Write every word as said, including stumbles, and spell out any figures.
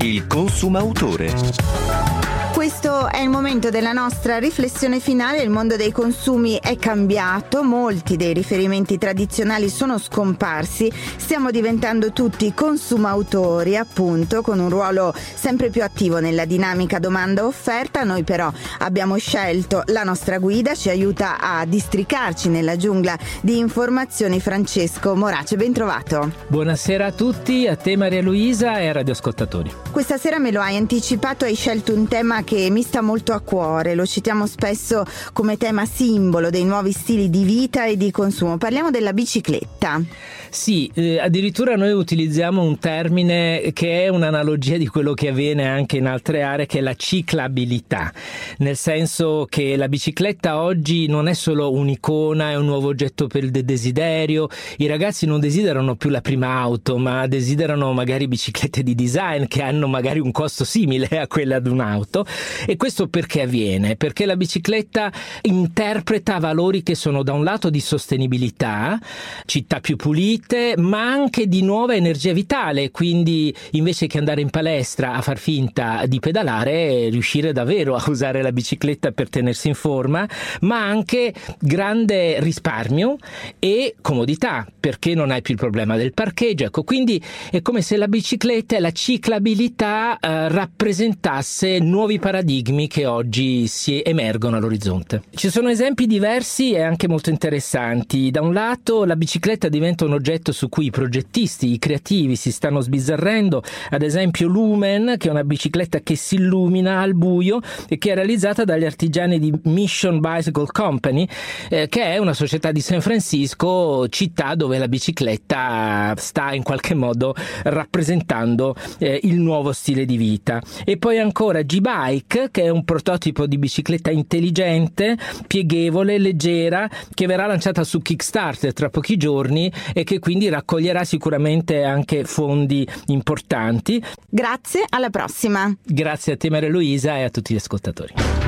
Il consumautore. Questo è il momento della nostra riflessione finale. Il mondo dei consumi è cambiato, molti dei riferimenti tradizionali sono scomparsi, stiamo diventando tutti consumautori, appunto, con un ruolo sempre più attivo nella dinamica domanda-offerta. Noi però abbiamo scelto la nostra guida, ci aiuta a districarci nella giungla di informazioni Francesco Morace. Ben trovato. Buonasera a tutti, a te Maria Luisa e ai radioascoltatori. Questa sera me lo hai anticipato, hai scelto un tema che mi sta molto a cuore, lo citiamo spesso come tema simbolo dei nuovi stili di vita e di consumo. Parliamo della bicicletta. Sì, eh, addirittura noi utilizziamo un termine che è un'analogia di quello che avviene anche in altre aree, che è la ciclabilità, nel senso che la bicicletta oggi non è solo un'icona, è un nuovo oggetto per il desiderio. I ragazzi non desiderano più la prima auto, ma desiderano magari biciclette di design che hanno magari un costo simile a quella di un'auto. E questo perché avviene? Perché la bicicletta interpreta valori che sono da un lato di sostenibilità, città più pulite, ma anche di nuova energia vitale, quindi invece che andare in palestra a far finta di pedalare, riuscire davvero a usare la bicicletta per tenersi in forma, ma anche grande risparmio e comodità, perché non hai più il problema del parcheggio. Ecco, quindi è come se la bicicletta e la ciclabilità eh, rappresentasse nuovi paradigmi che oggi si emergono all'orizzonte. Ci sono esempi diversi e anche molto interessanti. Da un lato la bicicletta diventa un oggetto su cui i progettisti, i creativi si stanno sbizzarrendo, ad esempio Lumen, che è una bicicletta che si illumina al buio e che è realizzata dagli artigiani di Mission Bicycle Company, eh, che è una società di San Francisco, città dove la bicicletta sta in qualche modo rappresentando eh, il nuovo stile di vita. E poi ancora G-Bike, che è un prototipo di bicicletta intelligente, pieghevole, leggera, che verrà lanciata su Kickstarter tra pochi giorni e che quindi raccoglierà sicuramente anche fondi importanti. Grazie, alla prossima. Grazie a te Maria Luisa e a tutti gli ascoltatori.